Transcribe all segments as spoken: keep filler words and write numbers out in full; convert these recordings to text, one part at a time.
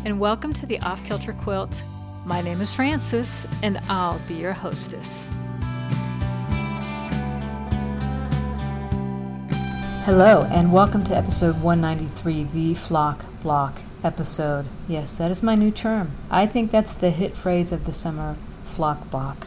and welcome to the Off Kilter Quilt. My name is Frances, and I'll be your hostess. Hello, and welcome to episode one ninety-three, the Flock Block episode. Yes, that is my new term. I think that's the hit phrase of the summer, flock block.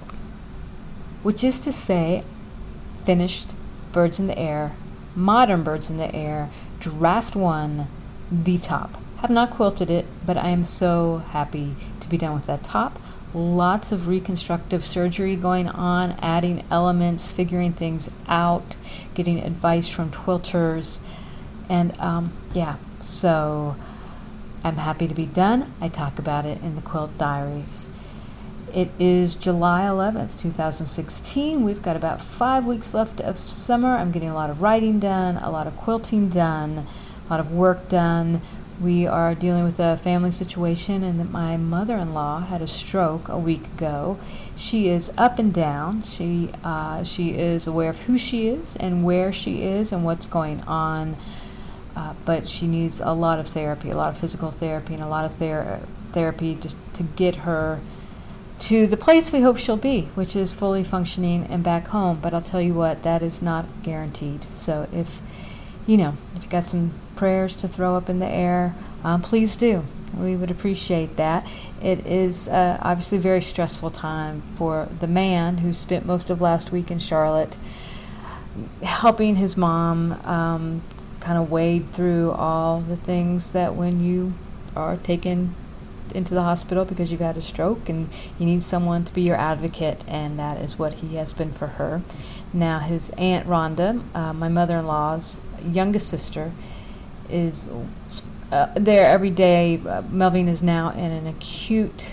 Which is to say, finished Birds in the Air, Modern Birds in the Air, Draft one, the top. Have not quilted it, but I am so happy to be done with that top. Lots of reconstructive surgery going on, adding elements, figuring things out, getting advice from quilters, and um, yeah, so I'm happy to be done. I talk about it in the Quilt Diaries. It is July eleventh, twenty sixteen. We've got about five weeks left of summer. I'm getting a lot of writing done, a lot of quilting done, a lot of work done. We are dealing with a family situation, and that my mother-in-law had a stroke a week ago. She is up and down. She uh, she is aware of who she is and where she is and what's going on, uh, but she needs a lot of therapy, a lot of physical therapy, and a lot of ther- therapy just to get her to the place we hope she'll be, which is fully functioning and back home. But I'll tell you what, that is not guaranteed. So if you know, if you got some prayers to throw up in the air, um, please do. We would appreciate that. It is uh, obviously a very stressful time for the man who spent most of last week in Charlotte helping his mom um, kind of wade through all the things that when you are taken into the hospital because you've had a stroke and you need someone to be your advocate, and that is what he has been for her. Now his Aunt Rhonda, uh, my mother-in-law's youngest sister, is uh, there every day. Uh, Melvin is now in an acute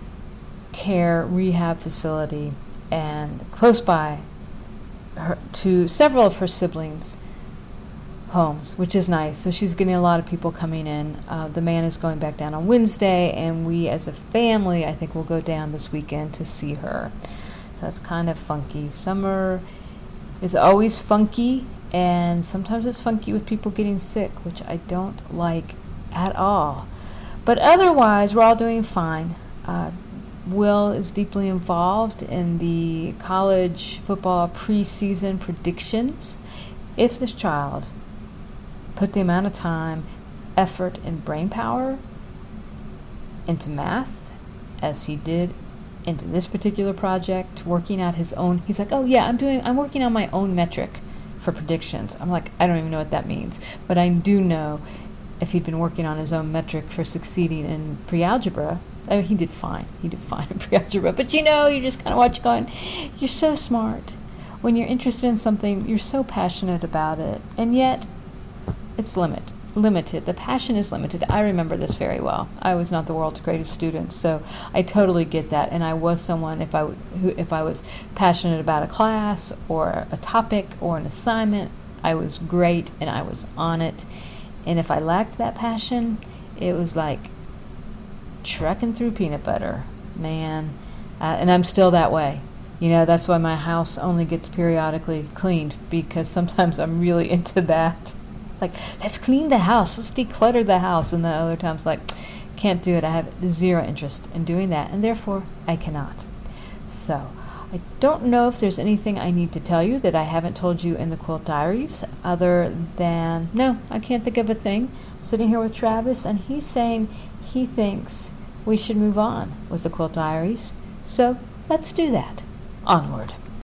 care rehab facility and close by her, to several of her siblings' homes, which is nice. So she's getting a lot of people coming in. Uh, the man is going back down on Wednesday, and we as a family, I think, will go down this weekend to see her. So that's kind of funky. Summer is always funky, and sometimes it's funky with people getting sick, which I don't like at all. But otherwise, we're all doing fine. Uh, Will is deeply involved in the college football preseason predictions. If this child put the amount of time, effort, and brain power into math as he did into this particular project, working out his own, he's like, oh yeah, I'm doing, I'm working on my own metric for predictions. I'm like, I don't even know what that means, but I do know if he'd been working on his own metric for succeeding in pre-algebra, I mean, he did fine. He did fine in pre-algebra, but you know, you just kind of watch going, you're so smart. When you're interested in something, you're so passionate about it, and yet it's limit, limited. The passion is limited. I remember this very well. I was not the world's greatest student, so I totally get that. And I was someone, if I w- who, if I was passionate about a class or a topic or an assignment, I was great and I was on it. And if I lacked that passion, it was like trekking through peanut butter, man. Uh, and I'm still that way. You know, that's why my house only gets periodically cleaned, because sometimes I'm really into that. Like, let's clean the house, let's declutter the house. And then other times, like, can't do it. I have zero interest in doing that, and therefore I cannot. So I don't know if there's anything I need to tell you that I haven't told you in the Quilt Diaries, other than, no, I can't think of a thing. I'm sitting here with Travis, and he's saying he thinks we should move on with the Quilt Diaries. So let's do that. Onward.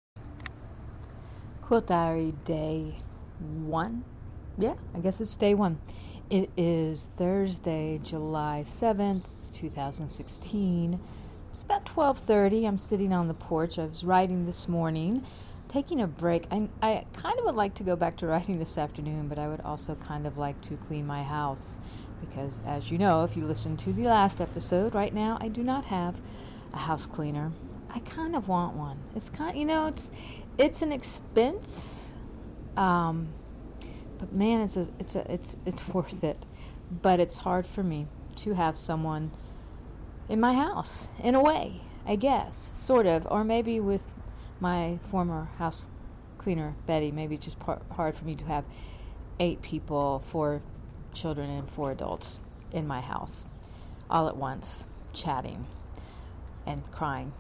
Quilt Diary Day one. Yeah, I guess it's day one. It is Thursday, July seventh, twenty sixteen. It's about twelve thirty. I'm sitting on the porch. I was writing this morning, taking a break. I, I kind of would like to go back to writing this afternoon, but I would also kind of like to clean my house because, as you know, if you listened to the last episode, right now I do not have a house cleaner. I kind of want one. It's kind, you know, it's it's an expense. Um... But man, it's a, it's a, it's it's worth it. But it's hard for me to have someone in my house, in a way, I guess, sort of. Or maybe with my former house cleaner, Betty, maybe it's just par- hard for me to have eight people, four children and four adults in my house. all at once, chatting and crying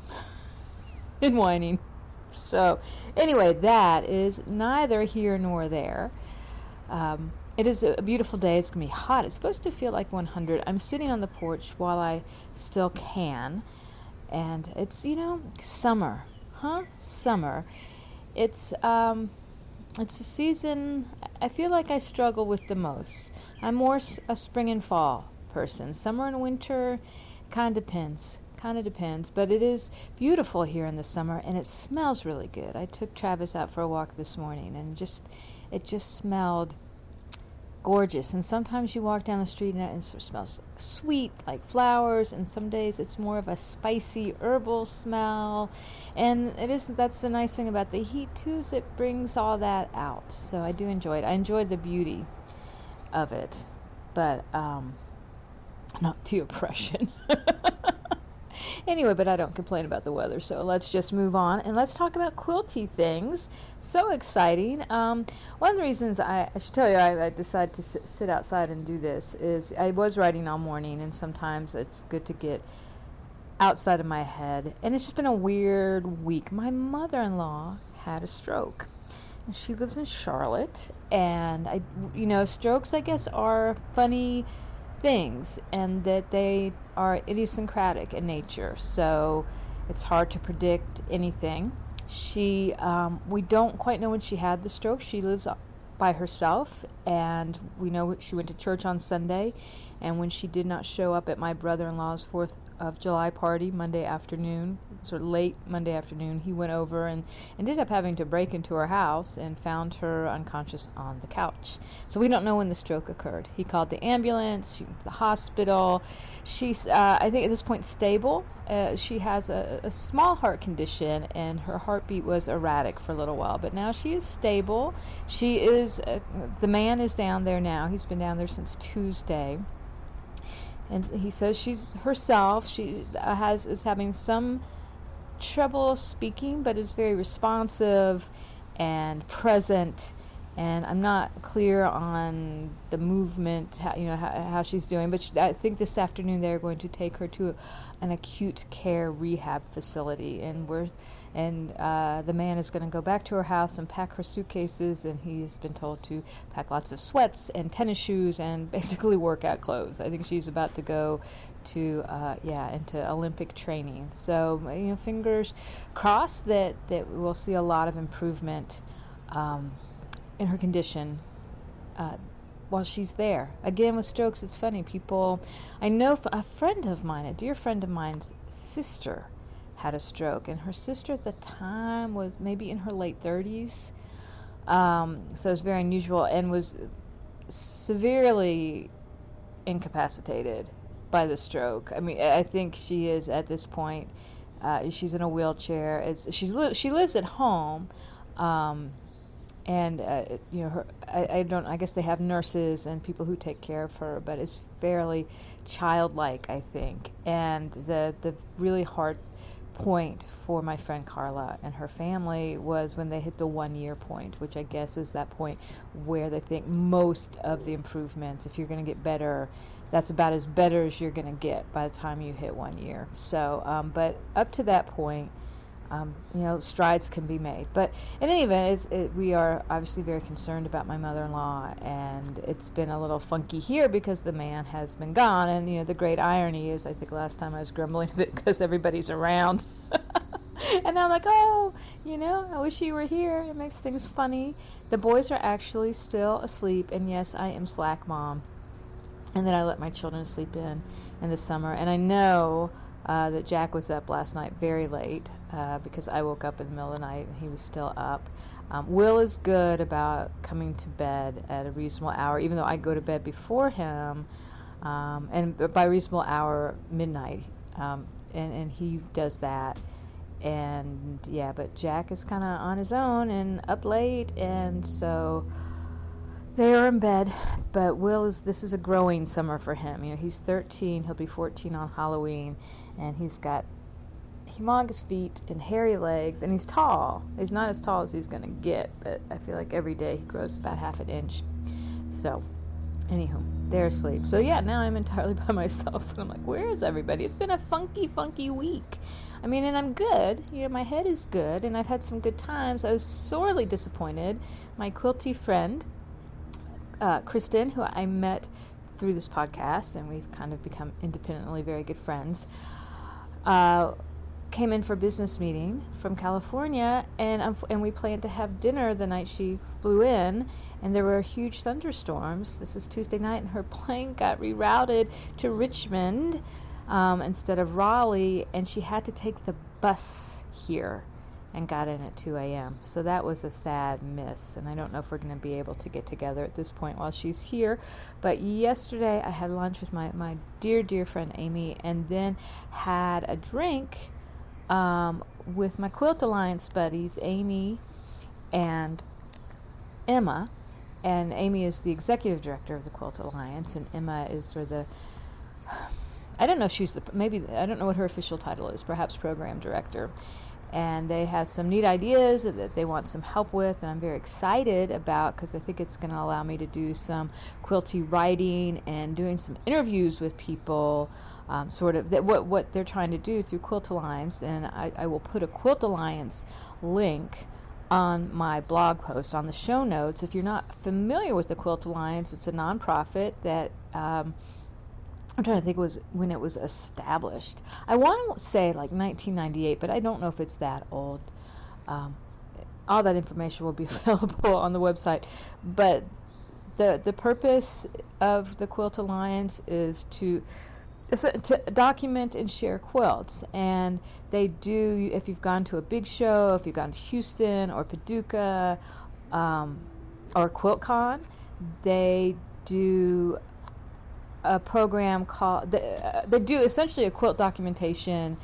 and whining. So anyway, that is neither here nor there. Um, it is a beautiful day. It's going to be hot. It's supposed to feel like one hundred. I'm sitting on the porch while I still can. And it's, you know, summer. Huh? Summer. It's, um, it's a season I feel like I struggle with the most. I'm more a spring and fall person. Summer and winter kind of depends. Kind of depends, but it is beautiful here in the summer, and it smells really good. I took Travis out for a walk this morning, and just it just smelled gorgeous. And sometimes you walk down the street and it smells sweet, like flowers, and some days it's more of a spicy herbal smell. And it isn't. That's the nice thing about the heat too, is it brings all that out. So I do enjoy it. I enjoyed the beauty of it, but um, not the oppression. Anyway, but I don't complain about the weather, so let's just move on and let's talk about quilty things. So exciting. Um, one of the reasons I, I should tell you I, I decided to sit, sit outside and do this is I was writing all morning, and sometimes it's good to get outside of my head. And it's just been a weird week. My mother-in-law had a stroke. And she lives in Charlotte, and I, you know, strokes, I guess, are funny things, and that they are idiosyncratic in nature, so it's hard to predict anything. She, um, we don't quite know when she had the stroke. She lives by herself, and we know she went to church on Sunday, and when she did not show up at my brother-in-law's fourth of July party Monday afternoon, sort of late Monday afternoon, he went over and ended up having to break into her house and found her unconscious on the couch. So we don't know when the stroke occurred. He called the ambulance, she went to the hospital. She's, uh, I think at this point, stable. Uh, she has a, a small heart condition, and her heartbeat was erratic for a little while, but now she is stable. She is, uh, the man is down there now. He's been down there since Tuesday. And he says she's herself. She uh, has is having some trouble speaking, but is very responsive and present. And I'm not clear on the movement, how, you know, how, how she's doing. But she, I think this afternoon they're going to take her to an acute care rehab facility, and we're and uh, the man is going to go back to her house and pack her suitcases. And he has been told to pack lots of sweats and tennis shoes and basically workout clothes. I think she's about to go to uh, yeah into Olympic training. So you know, fingers crossed that that we'll see a lot of improvement Um, in her condition uh, while she's there. Again, with strokes, it's funny. People, I know f- a friend of mine, a dear friend of mine's sister had a stroke, and her sister at the time was maybe in her late thirties. Um, so it was very unusual, and was severely incapacitated by the stroke. I mean, I think she is at this point. Uh, she's in a wheelchair. It's, she's li- she lives at home. Um, And uh, you know, her, I, I don't. I guess they have nurses and people who take care of her, but it's fairly childlike, I think. And the the really hard point for my friend Carla and her family was when they hit the one year point, which I guess is that point where they think most of the improvements, if you're going to get better, that's about as better as you're going to get by the time you hit one year. So, um, but up to that point. Um, you know, strides can be made. But in any event, it's, it, we are obviously very concerned about my mother-in-law, and it's been a little funky here because the man has been gone. And, you know, the great irony is, I think last time I was grumbling a bit because everybody's around. And I'm like, oh, you know, I wish you were here. It makes things funny. The boys are actually still asleep, and yes, I am slack mom. And then I let my children sleep in in the summer. And I know... Uh, that Jack was up last night very late uh, because I woke up in the middle of the night and he was still up. Um, Will is good about coming to bed at a reasonable hour, even though I go to bed before him, um, and by reasonable hour, midnight, um, and, and he does that. And yeah, but Jack is kind of on his own and up late, and so they are in bed. But Will is, this is a growing summer for him. You know, he's thirteen, he'll be fourteen on Halloween, and he's got humongous feet and hairy legs, and he's tall. He's not as tall as he's going to get, but I feel like every day he grows about half an inch. So Anywho, they're asleep. So yeah, now I'm entirely by myself, and I'm like, where is everybody? It's been a funky, funky week. I mean, and I'm good. You know, my head is good, and I've had some good times. I was sorely disappointed. My quilty friend, uh, Kristen, who I met through this podcast, and we've kind of become independently very good friends, uh, came in for a business meeting from California, and um, and we planned to have dinner the night she flew in, and there were huge thunderstorms. This was Tuesday night, and her plane got rerouted to Richmond um, instead of Raleigh, and she had to take the bus here and got in at two a.m. So that was a sad miss, and I don't know if we're going to be able to get together at this point while she's here. But yesterday I had lunch with my, my dear, dear friend Amy, and then had a drink um, with my Quilt Alliance buddies, Amy and Emma. And Amy is the executive director of the Quilt Alliance, and Emma is sort of the, I don't know if she's the, maybe, I don't know what her official title is, perhaps program director. And they have some neat ideas that they want some help with, and I'm very excited about, because I think it's going to allow me to do some quilty writing and doing some interviews with people, um, sort of that what what they're trying to do through Quilt Alliance. And I, I will put a Quilt Alliance link on my blog post on the show notes. If you're not familiar with the Quilt Alliance, it's a nonprofit that um, I'm trying to think it was when it was established. I want to say like nineteen ninety-eight, but I don't know if it's that old. Um, all that information will be available on the website. But the the purpose of the Quilt Alliance is to to document and share quilts. And they do, if you've gone to a big show, if you've gone to Houston or Paducah um, or QuiltCon, they do a program called, they, uh, they do essentially a quilt documentation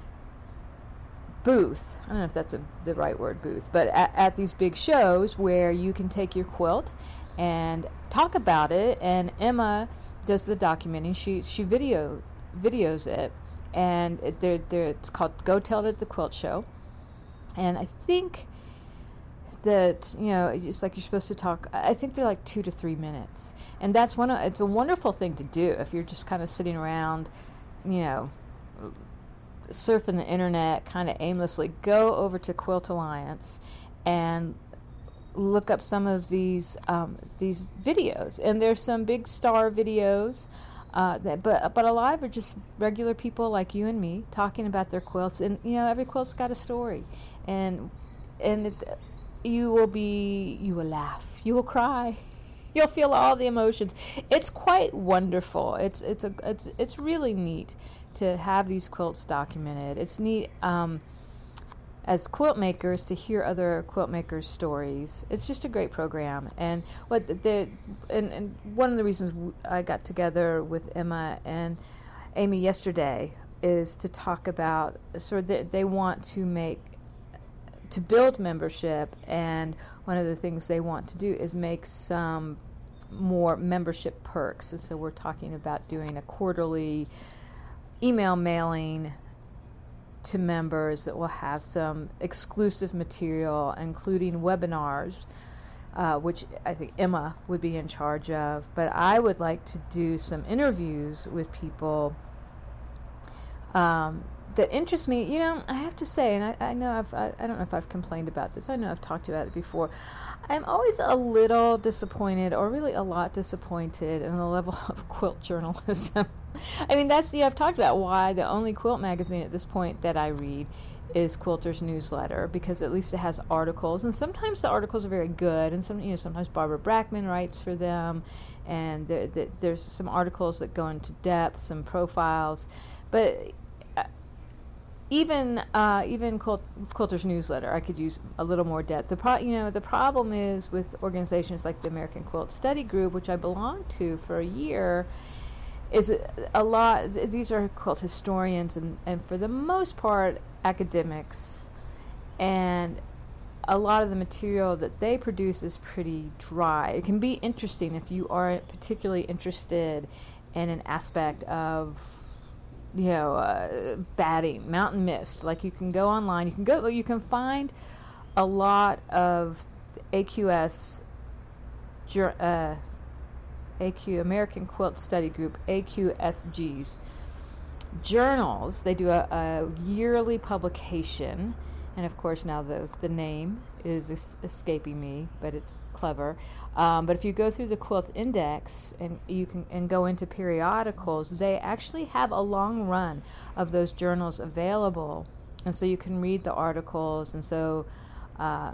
booth. I don't know if that's a, the right word, booth, but at, at these big shows where you can take your quilt and talk about it, and Emma does the documenting. She she video videos it, and it, they're, they're, it's called Go Tell It at the Quilt Show. And I think that, you know, it's like you're supposed to talk, I think they're like two to three minutes. And that's one of, it's a wonderful thing to do if you're just kind of sitting around, you know, surfing the internet kind of aimlessly. Go over to Quilt Alliance and look up some of these um, these videos. And there's some big star videos, uh, that, but but a lot of are just regular people like you and me talking about their quilts. And you know, every quilt's got a story, and and it, you will be you will laugh, you will cry. You'll feel all the emotions. It's quite wonderful. It's it's a it's it's really neat to have these quilts documented. It's neat um, as quilt makers to hear other quilt makers' stories. It's just a great program. And what the, the and, and one of the reasons I got together with Emma and Amy yesterday is to talk about sort of the, they want to make to build membership, and one of the things they want to do is make some more membership perks. And so we're talking about doing a quarterly email mailing to members that will have some exclusive material, including webinars, uh, which I think Emma would be in charge of. But I would like to do some interviews with people um, that interest me. You know, I have to say, and I, I know I've, I, I don't know if I've complained about this. I know I've talked about it before. I'm always a little disappointed, or really a lot disappointed, in the level of quilt journalism. I mean, that's the, I've talked about why the only quilt magazine at this point that I read is Quilter's Newsletter, because at least it has articles, and sometimes the articles are very good, and some, you know, sometimes Barbara Brackman writes for them, and the, the, there's some articles that go into depth, some profiles, but even uh, even Quilt, Quilter's Newsletter, I could use a little more depth. The pro, you know, the problem is with organizations like the American Quilt Study Group, which I belonged to for a year, is a, a lot. Th- these are quilt historians, and, and for the most part, academics, and a lot of the material that they produce is pretty dry. It can be interesting if you are particularly interested in an aspect of, you know, uh, batting, mountain mist. Like, you can go online, you can go, you can find a lot of A Q S jur- uh, A Q, American Quilt Study Group, A Q S G's journals. They do a, a yearly publication, and of course now the, the name is es- escaping me, but it's clever. Um, but if you go through the Quilt Index and you can and go into periodicals, they actually have a long run of those journals available, and so you can read the articles. And so, uh,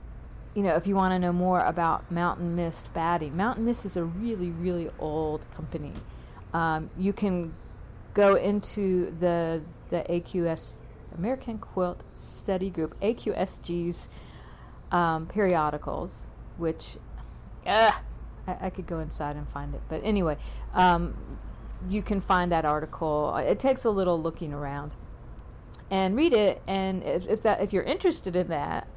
you know, if you want to know more about Mountain Mist batting, Mountain Mist is a really, really old company. Um, you can go into the the A Q S, American Quilt Study Group, A Q S G's um, periodicals, which uh, I, I could go inside and find it. But anyway, um, you can find that article. It takes a little looking around and read it. And if, if that if you're interested in that,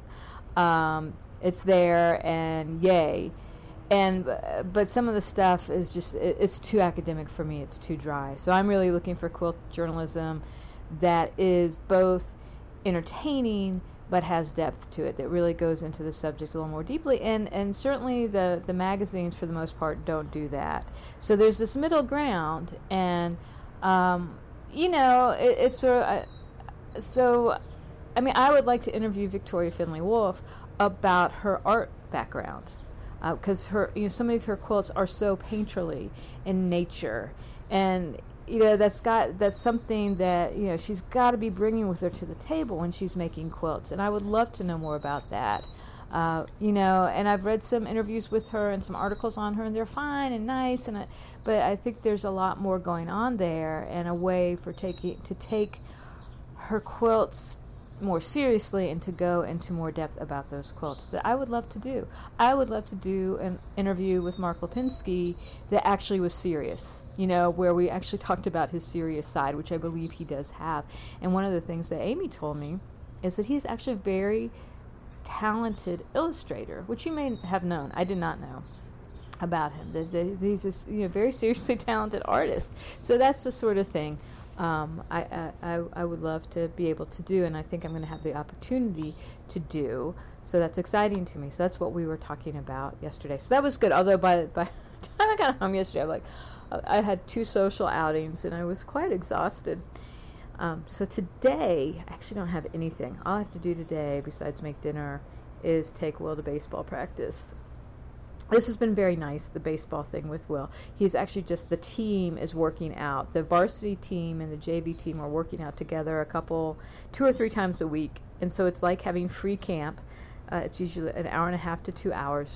um, it's there, and yay. And but some of the stuff is just it, it's too academic for me. It's too dry. So I'm really looking for quilt journalism that is both entertaining but has depth to it, that really goes into the subject a little more deeply. And and certainly the the magazines for the most part don't do that. So there's this middle ground, and um, you know it, it's sort of uh, so. I mean, I would like to interview Victoria Finley Wolf about her art background, because uh, her, you know, some of her quilts are so painterly in nature, and you know that's got that's something that you know she's got to be bringing with her to the table when she's making quilts, and I would love to know more about that. Uh, you know, and I've read some interviews with her and some articles on her, and they're fine and nice, and I, but I think there's a lot more going on there, and a way for taking to take her quilts more seriously and to go into more depth about those quilts that I would love to do. I would love to do an interview with Mark Lipinski that actually was serious, you know, where we actually talked about his serious side, which I believe he does have. And one of the things that Amy told me is that he's actually a very talented illustrator, which you may have known. I did not know about him. That, that he's a you know, very seriously talented artist. So that's the sort of thing Um, I, I I would love to be able to do, and I think I'm going to have the opportunity to do. So that's exciting to me. So that's what we were talking about yesterday. So that was good. Although by by the time I got home yesterday, I'm like, I had two social outings, and I was quite exhausted. Um, so today, I actually don't have anything. All I have to do today, besides make dinner, is take Will to baseball practice. This has been very nice, the baseball thing with Will. He's actually just, the team is working out. The varsity team and the J V team are working out together a couple, two or three times a week. And so it's like having free camp. Uh, it's usually an hour and a half to two hours.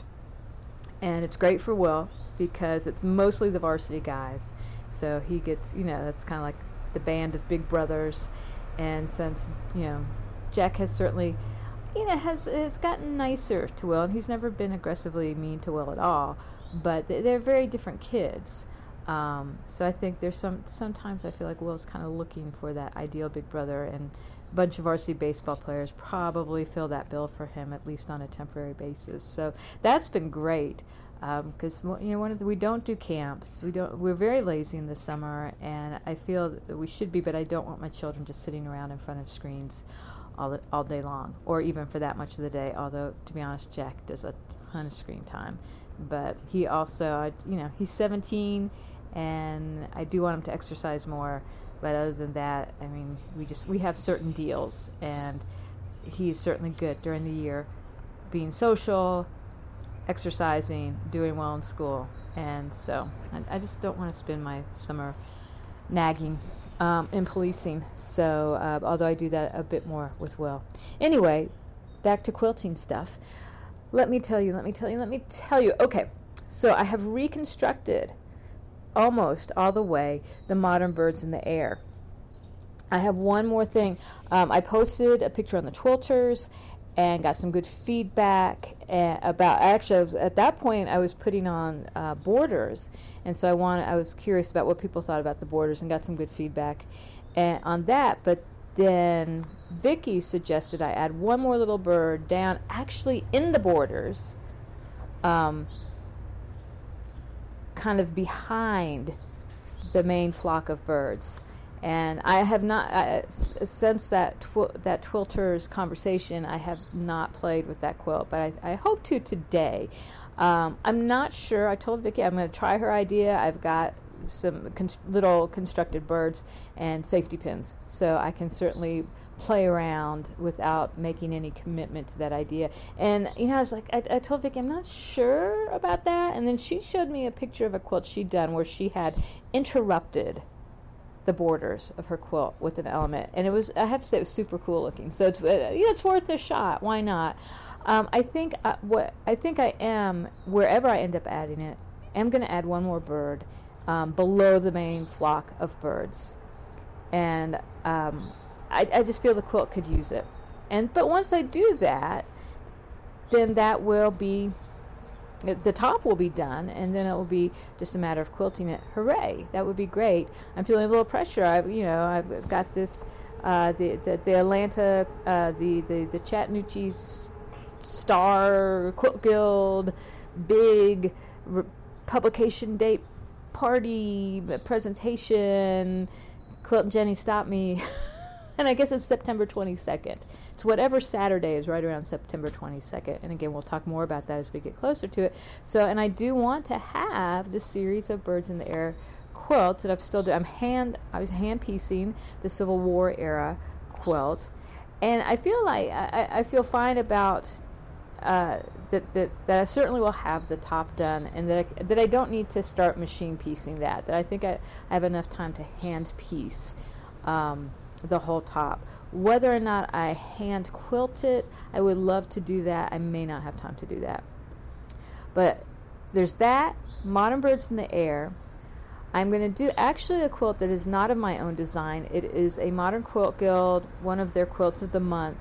And it's great for Will because it's mostly the varsity guys. So he gets, you know, it's kind of like the band of big brothers. And since, you know, Jack has certainly... you know, has has gotten nicer to Will, and he's never been aggressively mean to Will at all. But they're very different kids. Um, so I think there's some. Sometimes I feel like Will's kind of looking for that ideal big brother, and a bunch of varsity baseball players probably fill that bill for him, at least on a temporary basis. So that's been great. Because um, you know, one of the, we don't do camps. We don't. We're very lazy in the summer, and I feel that we should be. But I don't want my children just sitting around in front of screens all the, all day long, or even for that much of the day. Although, to be honest, Jack does a ton of screen time. But he also, you know, he's seventeen, and I do want him to exercise more. But other than that, I mean, we just we have certain deals, and he's certainly good during the year, being social, exercising, doing well in school. And so I, I just don't want to spend my summer nagging um, and policing. So uh, although I do that a bit more with Will. Anyway, back to quilting stuff. Let me tell you, let me tell you, let me tell you. Okay, so I have reconstructed almost all the way the Modern Birds in the Air. I have one more thing. Um, I posted a picture on the Twilters and got some good feedback uh, about. Actually, I was, at that point, I was putting on uh, borders, and so I wanted. I was curious about what people thought about the borders, and got some good feedback uh, on that. But then Vicky suggested I add one more little bird down, actually in the borders, um, kind of behind the main flock of birds. And I have not, uh, s- since that tw- that Twilter's conversation, I have not played with that quilt, but I, I hope to today. Um, I'm not sure. I told Vicki I'm going to try her idea. I've got some con- little constructed birds and safety pins, so I can certainly play around without making any commitment to that idea. And you know, I was like, I, I told Vicki I'm not sure about that, and then she showed me a picture of a quilt she'd done where she had interrupted the borders of her quilt with an element, and it was, I have to say, it was super cool looking. So it's, uh, you know, it's worth a shot. Why not? Um, I think uh, what I think I am, wherever I end up adding it, am going to add one more bird um, below the main flock of birds, and um, I, I just feel the quilt could use it. And but once I do that, then that will be, the top will be done, and then it will be just a matter of quilting it. Hooray! That would be great. I'm feeling a little pressure. I've, you know, I've got this, uh, the, the the Atlanta, uh, the the the Chattahoochee Star Quilt Guild big re- publication date party presentation. Quilt and Jenny Stop Me. And I guess it's September twenty-second. It's whatever Saturday is right around September twenty-second. And again, we'll talk more about that as we get closer to it. So, and I do want to have this series of Birds in the Air quilts that I'm still doing. I'm hand, I was hand piecing the Civil War era quilt. And I feel like, I, I feel fine about uh, that, that, that I certainly will have the top done, and that I, that I don't need to start machine piecing that. That I think I, I have enough time to hand piece Um, the whole top. Whether or not I hand quilt it, I would love to do that. I may not have time to do that. But there's that, Modern Birds in the Air. I'm going to do actually a quilt that is not of my own design. It is a Modern Quilt Guild, one of their quilts of the month.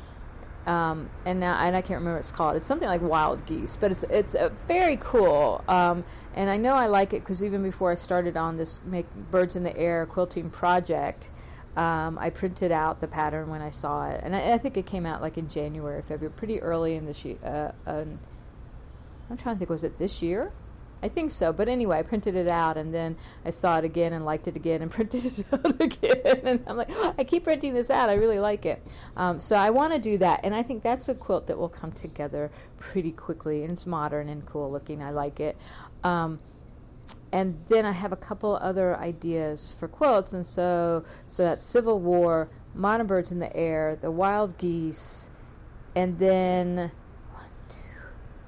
Um, and now and I can't remember what it's called. It's something like Wild Geese, but it's it's a very cool. Um, and I know I like it because even before I started on this Make Birds in the Air quilting project, Um, I printed out the pattern when I saw it, and I, I think it came out like in January, February, pretty early in this year. Uh, uh, I'm trying to think, was it this year? I think so. But anyway, I printed it out, and then I saw it again and liked it again and printed it out again. And I'm like, I keep printing this out. I really like it. Um, so I want to do that, and I think that's a quilt that will come together pretty quickly, and it's modern and cool looking. I like it. Um, And then I have a couple other ideas for quilts, and so so that's Civil War, Modern Birds in the Air, the Wild Geese, and then one, two.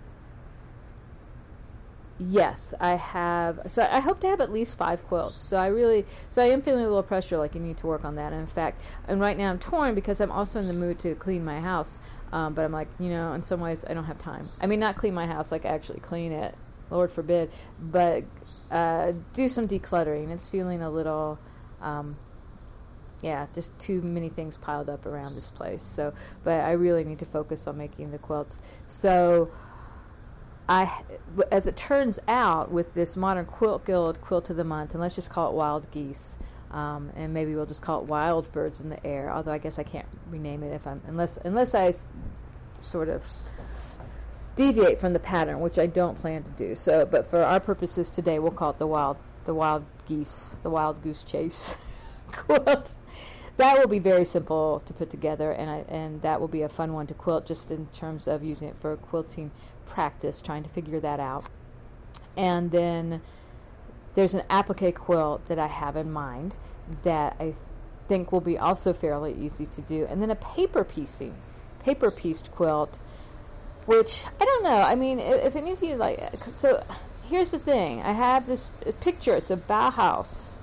Yes, I have. So I hope to have at least five quilts. So I really, so I am feeling a little pressure, like you need to work on that. And in fact, and right now I'm torn because I'm also in the mood to clean my house. Um, but I'm like, you know, in some ways I don't have time. I mean, not clean my house, like actually clean it, Lord forbid, but. Uh, do some decluttering. It's feeling a little, um, yeah, just too many things piled up around this place. So, but I really need to focus on making the quilts. So, I, as it turns out, with this Modern Quilt Guild Quilt of the Month, and let's just call it Wild Geese, um, and maybe we'll just call it Wild Birds in the Air. Although I guess I can't rename it if I'm unless unless I s- sort of. deviate from the pattern, which I don't plan to do. So, but for our purposes today, we'll call it the wild, the wild geese, the wild goose chase quilt. That will be very simple to put together, and I, and that will be a fun one to quilt, just in terms of using it for quilting practice, trying to figure that out. And then there's an applique quilt that I have in mind that I think will be also fairly easy to do, and then a paper piecing, paper pieced quilt. Which, I don't know, I mean, if any of you like, so here's the thing, I have this picture, it's a Bauhaus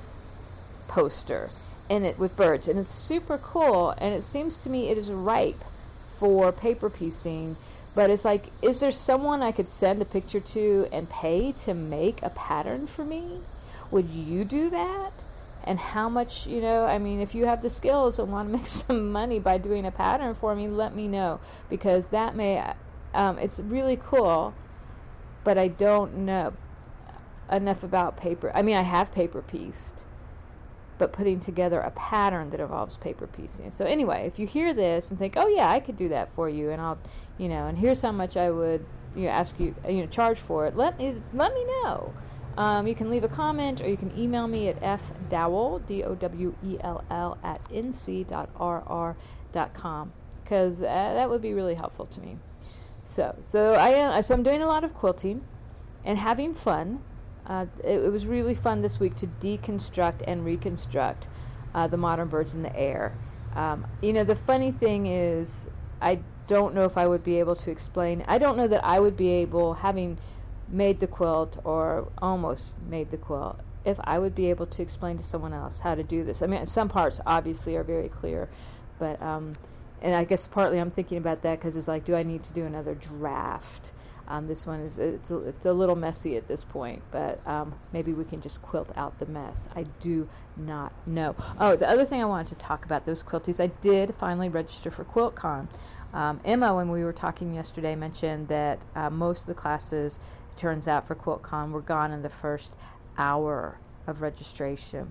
poster, and it with birds, and it's super cool, and it seems to me it is ripe for paper piecing, but it's like, is there someone I could send a picture to and pay to make a pattern for me? Would you do that? And how much, you know, I mean, if you have the skills and want to make some money by doing a pattern for me, let me know, because that may... Um, it's really cool, but I don't know enough about paper. I mean, I have paper pieced, but putting together a pattern that involves paper piecing. So anyway, if you hear this and think, oh yeah, I could do that for you, and I'll, you know, and here's how much I would, you know, ask you, you know, charge for it. Let me let me know. Um, you can leave a comment, or you can email me at fdowell, D O W E L L, at n c dot r r dot com, because uh, that would be really helpful to me. So, so I am. So I'm doing a lot of quilting and having fun. Uh, it, it was really fun this week to deconstruct and reconstruct uh, the modern birds in the air. Um, you know, the funny thing is, I don't know if I would be able to explain. I don't know that I would be able, having made the quilt or almost made the quilt, if I would be able to explain to someone else how to do this. I mean, some parts obviously are very clear, but um, and I guess partly I'm thinking about that because it's like, do I need to do another draft? Um, this one is it's a, it's a little messy at this point, but um, maybe we can just quilt out the mess. I do not know. Oh, the other thing I wanted to talk about, those quilties, I did finally register for QuiltCon. Um, Emma, when we were talking yesterday, mentioned that uh, most of the classes, it turns out, for QuiltCon were gone in the first hour of registration.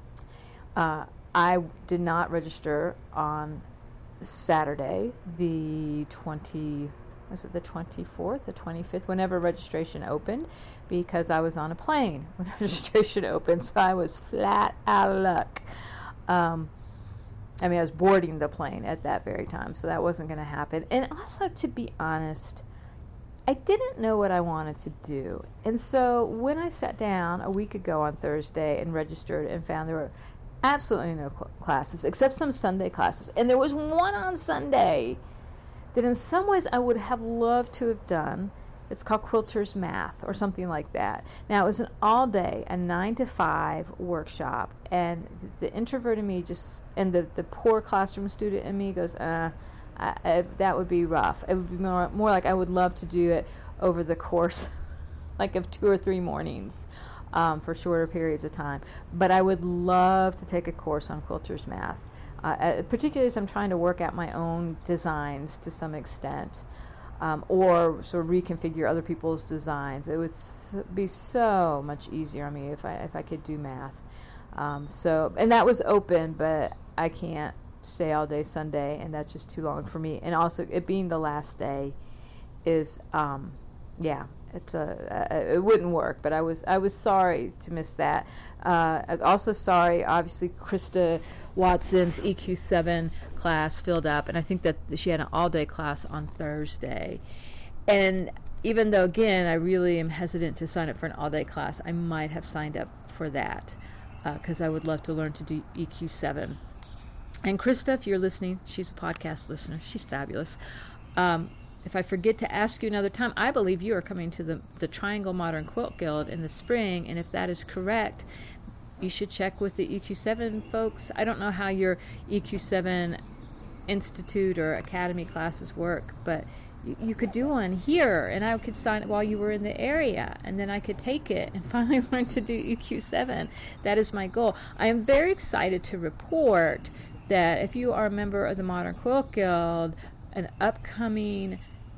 Uh, I did not register on Saturday, the twenty. Was it the twenty-fourth, the twenty-fifth, whenever registration opened, because I was on a plane when registration opened, so I was flat out of luck. Um, I mean, I was boarding the plane at that very time, so that wasn't going to happen. And also, to be honest, I didn't know what I wanted to do. And so when I sat down a week ago on Thursday and registered and found there were absolutely no cl- classes, except some Sunday classes, and there was one on Sunday that in some ways I would have loved to have done. It's called Quilter's Math or something like that. Now, it was an all-day, a nine to five workshop, and the introvert in me just, and the, the poor classroom student in me goes, uh, I, I, that would be rough. It would be more, more like I would love to do it over the course like of two or three mornings um, for shorter periods of time. But I would love to take a course on Quilter's Math. Uh, particularly as I'm trying to work out my own designs to some extent, um, or sort of reconfigure other people's designs. It would s- be so much easier on me if I if I could do math. Um, so, and that was open, but I can't stay all day Sunday, and that's just too long for me. And also, it being the last day is, um, yeah. It's a, uh, it wouldn't work, but I was I was sorry to miss that. Uh, I'm also sorry, obviously, Krista Watson's E Q seven class filled up, and I think that she had an all-day class on Thursday. And even though, again, I really am hesitant to sign up for an all-day class, I might have signed up for that because uh, I would love to learn to do E Q seven. And Krista, if you're listening, she's a podcast listener. She's fabulous. Um, If I forget to ask you another time, I believe you are coming to the, the Triangle Modern Quilt Guild in the spring, and if that is correct, you should check with the E Q seven folks. I don't know how your E Q seven Institute or Academy classes work, but you, you could do one here, and I could sign it while you were in the area, and then I could take it and finally learn to do E Q seven. That is my goal. I am very excited to report that if you are a member of the Modern Quilt Guild, an upcoming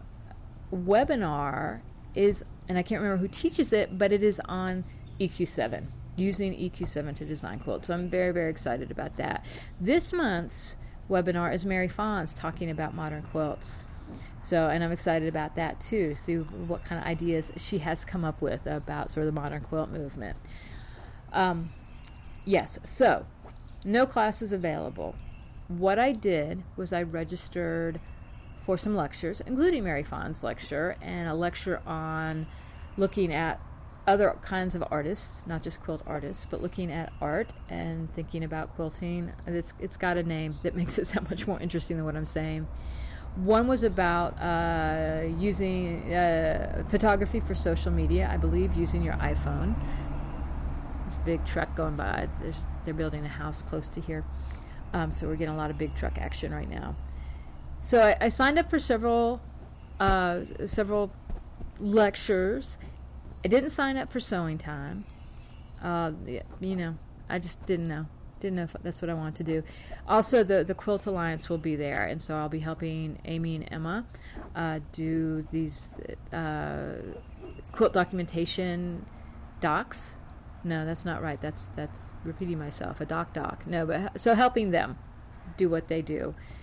webinar is, and I can't remember who teaches it, but it is on E Q seven, using E Q seven to design quilts. So I'm very, very excited about that. This month's webinar is Mary Fons talking about modern quilts. So, and I'm excited about that too, to see what kind of ideas she has come up with about sort of the modern quilt movement. Um, yes, so no classes available. What I did was I registered for some lectures, including Mary Fons' lecture, and a lecture on looking at other kinds of artists, not just quilt artists, but looking at art and thinking about quilting. It's It's got a name that makes it sound much more interesting than what I'm saying. One was about uh, using uh, photography for social media, I believe, using your iPhone. This big truck going by. There's, they're building a house close to here, um, so we're getting a lot of big truck action right now. So I, I signed up for several uh, several lectures. I didn't sign up for sewing time. Uh, you know, I just didn't know. Didn't know if that's what I wanted to do. Also, the, the Quilt Alliance will be there, and so I'll be helping Amy and Emma uh, do these uh, quilt documentation docs. No, that's not right. That's that's repeating myself. A doc doc. No, but so helping them do what they do.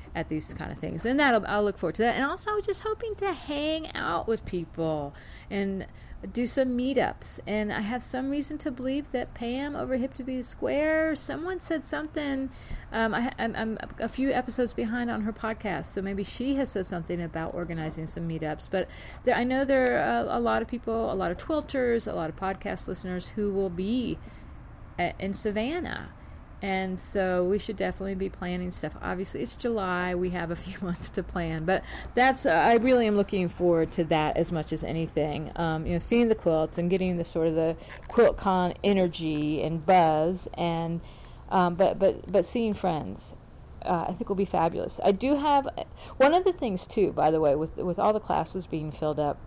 at these kind of things. And that'll I'll look forward to that. And also just hoping to hang out with people and do some meetups. And I have some reason to believe that Pam over Hip to Be Square, someone said something. Um, I, I'm, I'm a few episodes behind on her podcast, so maybe she has said something about organizing some meetups. But there, I know there are a, a lot of people, a lot of twilters, a lot of podcast listeners who will be at, in Savannah. And so we should definitely be planning stuff. Obviously, it's July. We have a few months to plan. But that's uh, I really am looking forward to that as much as anything. Um, you know, seeing the quilts and getting the sort of the QuiltCon energy and buzz. And um, but, but, but seeing friends, uh, I think will be fabulous. I do have one of the things, too, by the way, with, with all the classes being filled up,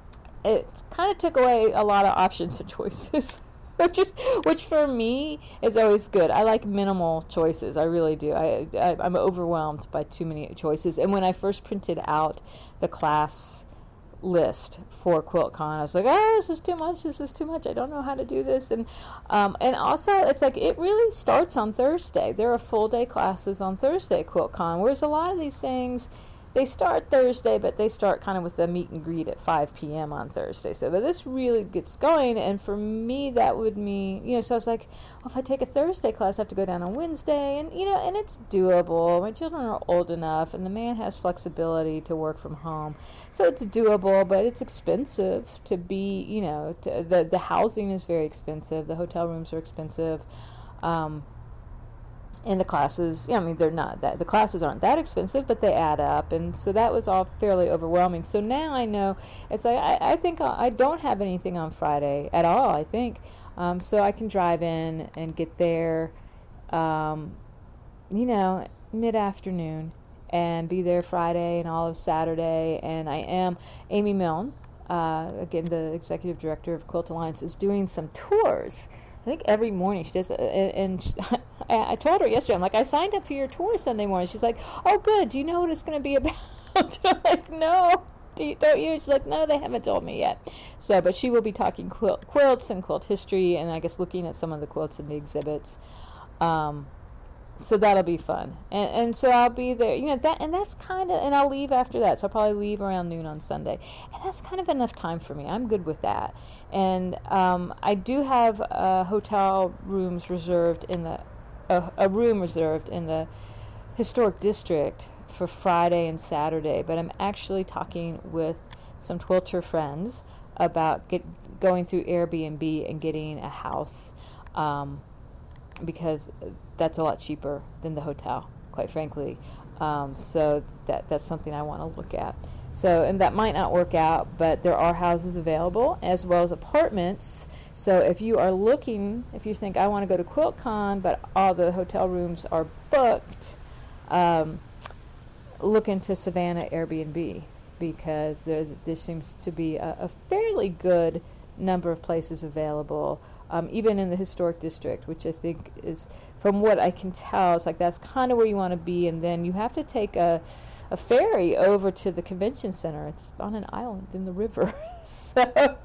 it kind of took away a lot of options and choices. Which, is, which for me is always good. I like minimal choices. I really do. I, I, I'm overwhelmed by too many choices. And when I first printed out the class list for QuiltCon, I was like, oh, this is too much. This is too much. I don't know how to do this. And um, and also, it's like it really starts on Thursday. There are full day classes on Thursday at QuiltCon, whereas a lot of these things, they start Thursday, but they start kind of with the meet and greet at five p.m. on Thursday. So, but this really gets going, and for me, that would mean, you know, so I was like, well, if I take a Thursday class, I have to go down on Wednesday, and, you know, and it's doable. My children are old enough, and the man has flexibility to work from home. So it's doable, but it's expensive to be, you know, to, the, the housing is very expensive. The hotel rooms are expensive. Um, And the classes, yeah, I mean, they're not that, the classes aren't that expensive, but they add up. And so that was all fairly overwhelming. So now I know, it's like, I, I think I, I don't have anything on Friday at all, I think. Um, so I can drive in and get there, um, you know, mid-afternoon and be there Friday and all of Saturday. And I am, Amy Milne, uh, again, the executive director of Quilt Alliance, is doing some tours. I think every morning she does, uh, and she, I told her yesterday, I'm like, I signed up for your tour Sunday morning. She's like, oh, good. Do you know what it's going to be about? I'm like, no. Do you, don't you? She's like, no, they haven't told me yet. So, but she will be talking quilt, quilts and quilt history, and I guess looking at some of the quilts in the exhibits. Um, so that'll be fun. And and so I'll be there. You know, that, and that's kind of, and I'll leave after that. So I'll probably leave around noon on Sunday. And that's kind of enough time for me. I'm good with that. And um, I do have uh, hotel rooms reserved in the, A, a room reserved in the historic district for Friday and Saturday, but I'm actually talking with some twilter friends about get, going through Airbnb and getting a house, um, because that's a lot cheaper than the hotel, quite frankly. Um, so that that's something I want to look at. So, and that might not work out, but there are houses available as well as apartments. So if you are looking, if you think I want to go to QuiltCon, but all the hotel rooms are booked, um, look into Savannah Airbnb, because there, there seems to be a, a fairly good number of places available, um, even in the historic district, which I think is, from what I can tell, it's like that's kind of where you want to be, and then you have to take a, a ferry over to the convention center. It's on an island in the river. So...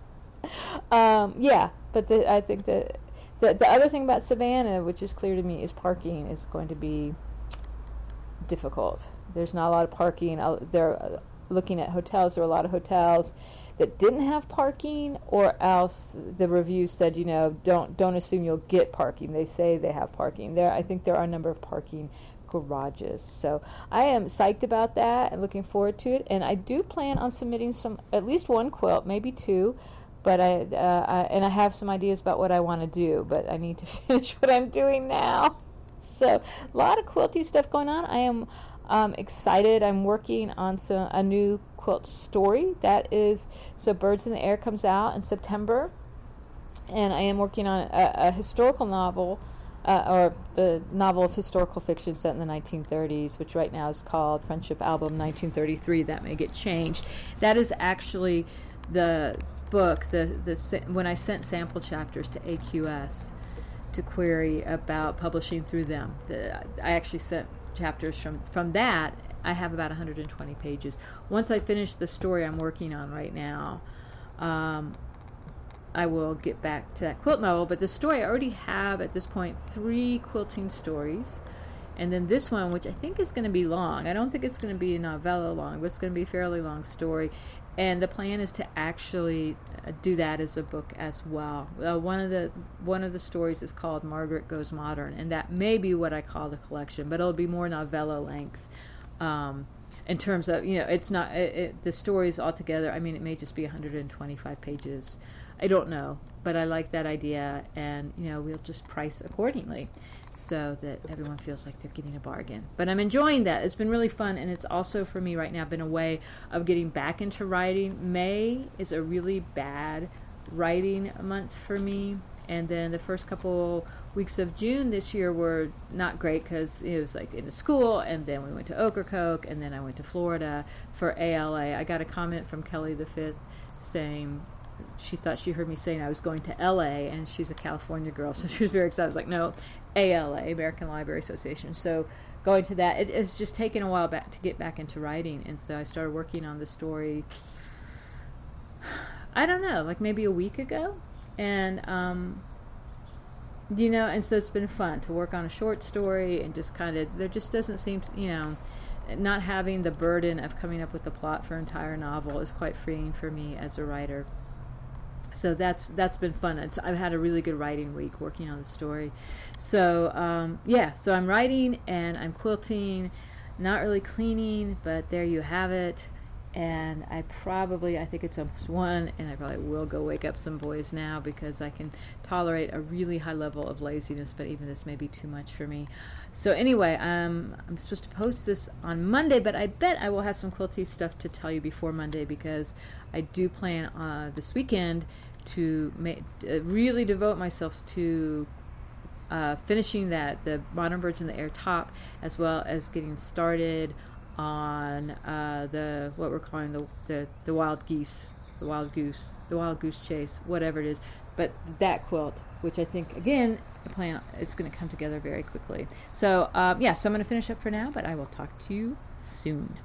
Um, yeah, but the, I think that the, the other thing about Savannah, which is clear to me, is parking is going to be difficult. There's not a lot of parking. Uh, they're uh, looking at hotels. There are a lot of hotels that didn't have parking, or else the reviews said, you know, don't don't assume you'll get parking. They say they have parking. There, I think there are a number of parking garages. So I am psyched about that and looking forward to it. And I do plan on submitting some, at least one quilt, maybe two. But I, uh, I, and I have some ideas about what I want to do, but I need to finish what I'm doing now. So, a lot of quilty stuff going on. I am um, excited. I'm working on some a new quilt story that is, so Birds in the Air comes out in September, and I am working on a, a historical novel, uh, or a novel of historical fiction set in the nineteen thirties, which right now is called Friendship Album nineteen thirty-three. That may get changed. That is actually the book, the the when I sent sample chapters to A Q S to query about publishing through them. The, I actually sent chapters from, from that. I have about one hundred twenty pages. Once I finish the story I'm working on right now, um, I will get back to that quilt novel. But the story, I already have at this point three quilting stories, And then this one, which I think is going to be long. I don't think it's going to be a novella long, but it's going to be a fairly long story. And the plan is to actually do that as a book as well. Uh, one of the one of the stories is called Margaret Goes Modern, and that may be what I call the collection, but it'll be more novella length. Um, in terms of, you know, it's not, it, it, the stories altogether, I mean, it may just be one hundred twenty-five pages. I don't know, but I like that idea, and, you know, we'll just price accordingly so that everyone feels like they're getting a bargain. But I'm enjoying that. It's been really fun, and it's also, for me right now, been a way of getting back into writing. May is a really bad writing month for me. And then the first couple weeks of June this year were not great because it was like into school, and then we went to Ocracoke, and then I went to Florida for A L A. I got a comment from Kelly the Fifth saying she thought she heard me saying I was going to L A, and she's a California girl, so she was very excited. I was like, no, A L A, American Library Association. So going to that, it, it's just taken a while back to get back into writing, and so I started working on the story, I don't know, like maybe a week ago. And, um, you know, and so it's been fun to work on a short story and just kind of, there just doesn't seem, to, you know, not having the burden of coming up with the plot for an entire novel is quite freeing for me as a writer. So that's that's been fun. It's, I've had a really good writing week working on the story. So, um, yeah, so I'm writing and I'm quilting, not really cleaning, but there you have it. And I probably, I think it's almost one, and I probably will go wake up some boys now because I can tolerate a really high level of laziness, but even this may be too much for me. So anyway, um, I'm supposed to post this on Monday, but I bet I will have some quilty stuff to tell you before Monday because I do plan uh, this weekend to ma- uh, really devote myself to uh, finishing that, the Modern Birds in the Air top, as well as getting started on uh, the what we're calling the, the the wild geese, the wild goose, the wild goose chase, whatever it is. But that quilt, which I think again, the plan it's going to come together very quickly. So um, yeah, so I'm going to finish up for now, but I will talk to you soon.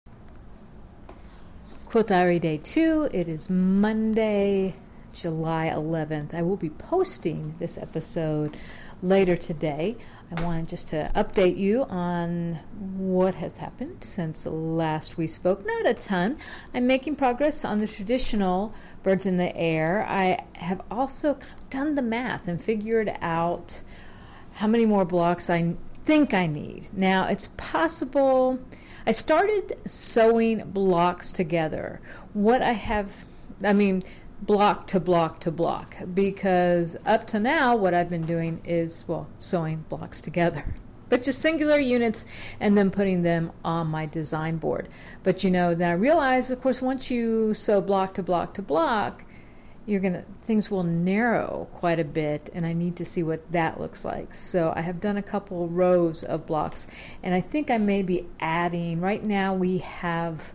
Quilt Diary Day Two. It is Monday, July eleventh. I will be posting this episode later today. I wanted just to update you on what has happened since last we spoke. Not a ton. I'm making progress on the traditional Birds in the Air. I have also done the math and figured out how many more blocks I think I need. Now, it's possible. I started sewing blocks together. What I have, I mean, block to block to block, because up to now what I've been doing is, well, sewing blocks together, but just singular units and then putting them on my design board. But you know, then I realized, of course, once you sew block to block to block, you're gonna things will narrow quite a bit, and I need to see what that looks like. So I have done a couple rows of blocks, and I think I may be adding, right now we have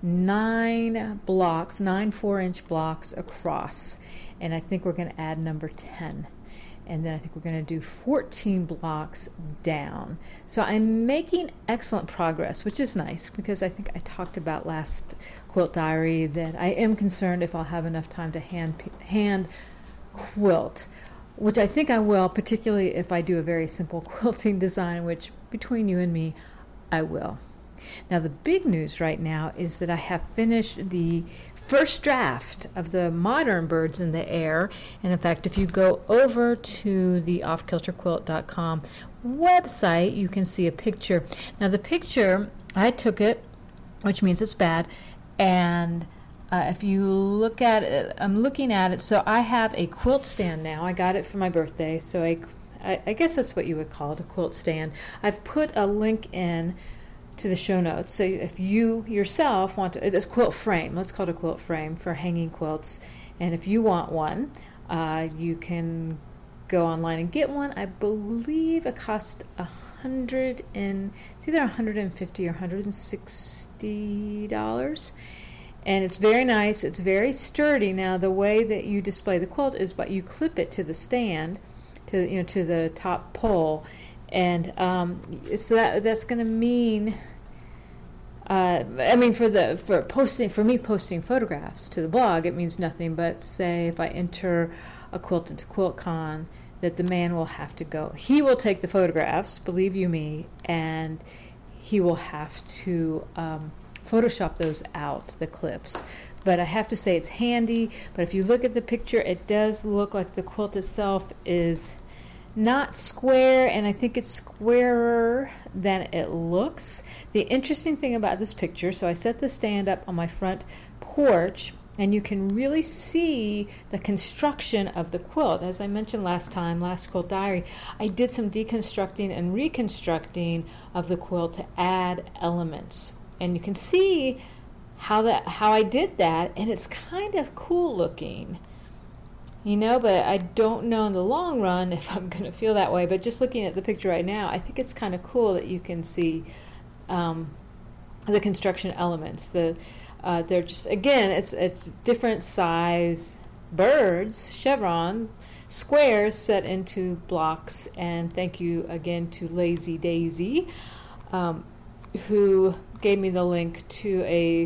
nine blocks, nine four-inch blocks across, and I think we're going to add number ten, and then I think we're going to do fourteen blocks down. So I'm making excellent progress, which is nice, because I think I talked about last Quilt Diary that I am concerned if I'll have enough time to hand hand quilt, which I think I will, particularly if I do a very simple quilting design, which between you and me, I will. Now, the big news right now is that I have finished the first draft of the Modern Birds in the Air. And in fact, if you go over to the off kilter quilt dot com website, you can see a picture. Now, the picture, I took it, which means it's bad. And uh, if you look at it, I'm looking at it. So I have a quilt stand now. I got it for my birthday. So I, I, I guess that's what you would call it, a quilt stand. I've put a link in to the show notes. So if you yourself want to, it's a quilt frame. Let's call it a quilt frame for hanging quilts. And if you want one, uh, you can go online and get one. I believe it costs a hundred and it's either a hundred and fifty or a hundred and sixty dollars. And it's very nice. It's very sturdy. Now, the way that you display the quilt is, but you clip it to the stand, to you know, to the top pole. And um, so that that's going to mean, uh, I mean, for the for posting for me posting photographs to the blog, it means nothing. But say if I enter a Quilt into QuiltCon, that the man will have to go. He will take the photographs, believe you me, and he will have to um, Photoshop those out, the clips. But I have to say it's handy. But if you look at the picture, it does look like the quilt itself is not square, and I think it's squarer than it looks. The interesting thing about this picture, so I set the stand up on my front porch, and you can really see the construction of the quilt. As I mentioned last time, last Quilt Diary, I did some deconstructing and reconstructing of the quilt to add elements. And you can see how that how I did that, and it's kind of cool looking. You know, but I don't know in the long run if I'm going to feel that way. But just looking at the picture right now, I think it's kind of cool that you can see um, the construction elements. The uh, they're just, again, it's it's different size birds, chevron, squares set into blocks. And thank you again to Lazy Daisy, um, who gave me the link to a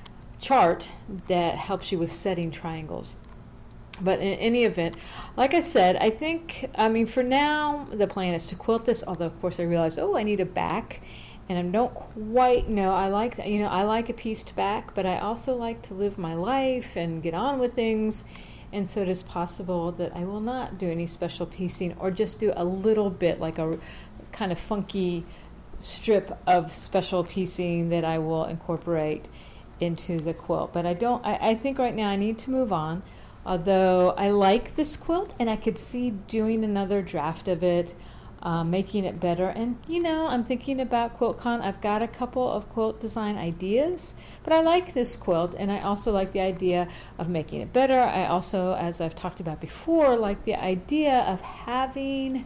chart that helps you with setting triangles. But in any event, like I said, I think, I mean, for now, the plan is to quilt this, although, of course, I realized, oh, I need a back, and I don't quite know. I like, you know, I like a pieced back, but I also like to live my life and get on with things, and so it is possible that I will not do any special piecing, or just do a little bit, like a kind of funky strip of special piecing that I will incorporate into the quilt. But I don't, I, I think right now I need to move on. Although I like this quilt, and I could see doing another draft of it, uh, making it better. And, you know, I'm thinking about QuiltCon. I've got a couple of quilt design ideas, but I like this quilt, and I also like the idea of making it better. I also, as I've talked about before, like the idea of having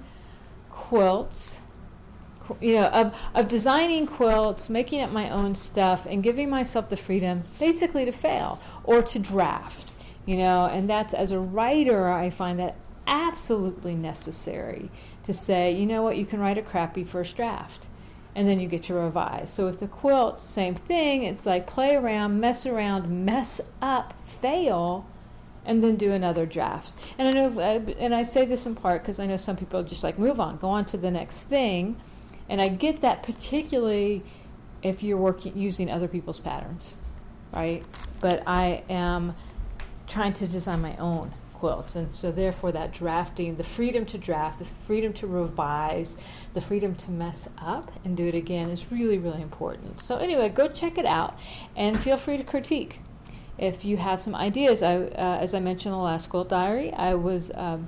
quilts, you know, of, of designing quilts, making up my own stuff, and giving myself the freedom basically to fail or to draft. You know, and that's, as a writer, I find that absolutely necessary to say, you know what, you can write a crappy first draft, and then you get to revise. So with the quilt, same thing. It's like play around, mess around, mess up, fail, and then do another draft. And I know, and I say this in part because I know some people just like move on, go on to the next thing, and I get that, particularly if you're working using other people's patterns, right? But I am trying to design my own quilts, and so therefore that drafting, the freedom to draft, the freedom to revise, the freedom to mess up and do it again is really, really important. So anyway, go check it out, and feel free to critique if you have some ideas. I, uh, as I mentioned in the last Quilt Diary, I was, um,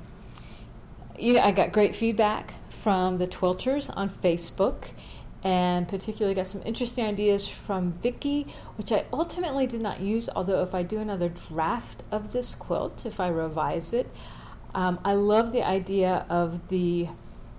you know, I got great feedback from the Twilters on Facebook, and particularly got some interesting ideas from Vicky, which I ultimately did not use, although if I do another draft of this quilt, if I revise it, um, I love the idea of the,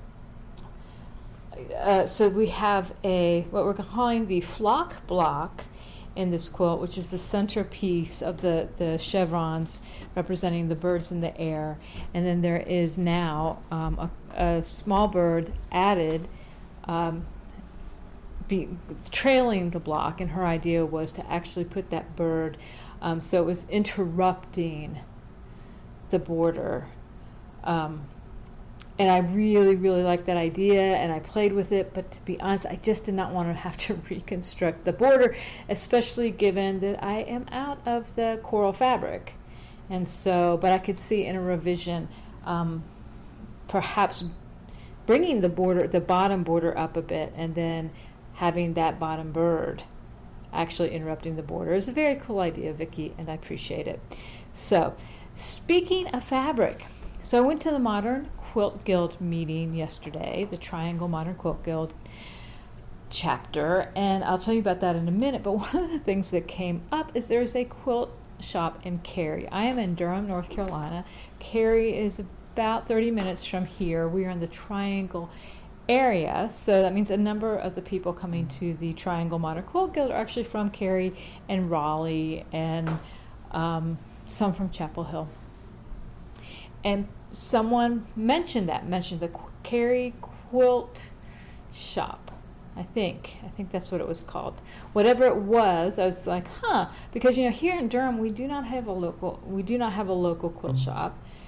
uh, so we have a, what we're calling the flock block in this quilt, which is the centerpiece of the, the chevrons representing the birds in the air, and then there is now um, a, a small bird added, um, Be, trailing the block, and her idea was to actually put that bird um, so it was interrupting the border, um, and I really really liked that idea, and I played with it, but to be honest, I just did not want to have to reconstruct the border, especially given that I am out of the coral fabric. And so, but I could see in a revision um, perhaps bringing the border, the bottom border up a bit, and then having that bottom bird actually interrupting the border. Is a very cool idea, Vicky, and I appreciate it. So, speaking of fabric, so I went to the Modern Quilt Guild meeting yesterday, the Triangle Modern Quilt Guild chapter, and I'll tell you about that in a minute, but one of the things that came up is there's a quilt shop in Cary. I am in Durham, North Carolina. Cary is about thirty minutes from here. We are in the Triangle area, so that means a number of the people coming to the Triangle Modern Quilt Guild are actually from Cary and Raleigh, and um, some from Chapel Hill. And someone mentioned that, mentioned the Cary Quilt Shop. I think. I think that's what it was called. Whatever it was, I was like, huh, because you know here in Durham we do not have a local we do not have a local quilt shop.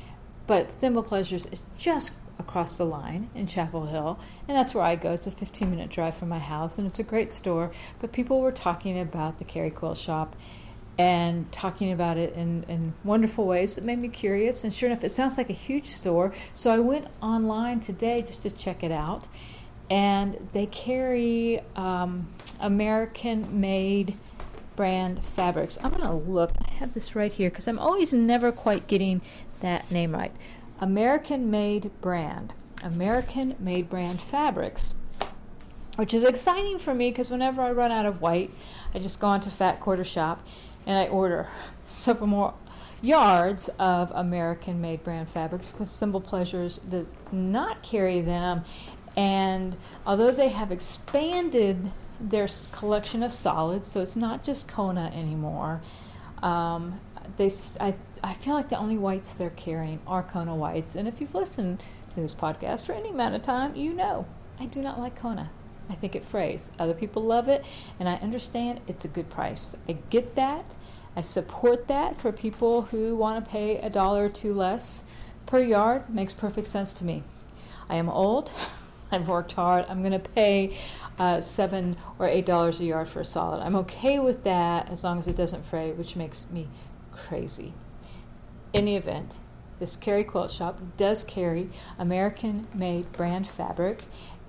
but Thimble Pleasures is just across the line in Chapel Hill, and that's where I go. It's a fifteen minute drive from my house, and it's a great store. But people were talking about the Carrie Quilt Shop and talking about it in, in wonderful ways that made me curious. And sure enough, it sounds like a huge store. So I went online today just to check it out, and they carry um, American-made brand fabrics. I'm going to look. I have this right here because I'm always never quite getting that name right. American-made brand. American-made brand fabrics, which is exciting for me because whenever I run out of white, I just go onto Fat Quarter Shop and I order several more yards of American-made brand fabrics because Thimble Pleasures does not carry them. And although they have expanded their collection of solids, so it's not just Kona anymore, um, they I, I feel like the only whites they're carrying are Kona whites. And if you've listened to this podcast for any amount of time, you know I do not like Kona. I think it frays. Other people love it, and I understand it's a good price. I get that. I support that for people who want to pay a dollar or two less per yard. Makes perfect sense to me. I am old. I've worked hard. I'm going to pay uh, seven or eight dollars a yard for a solid. I'm okay with that as long as it doesn't fray, which makes me crazy. In the event, this Carrie Quilt Shop does carry American-made brand fabric,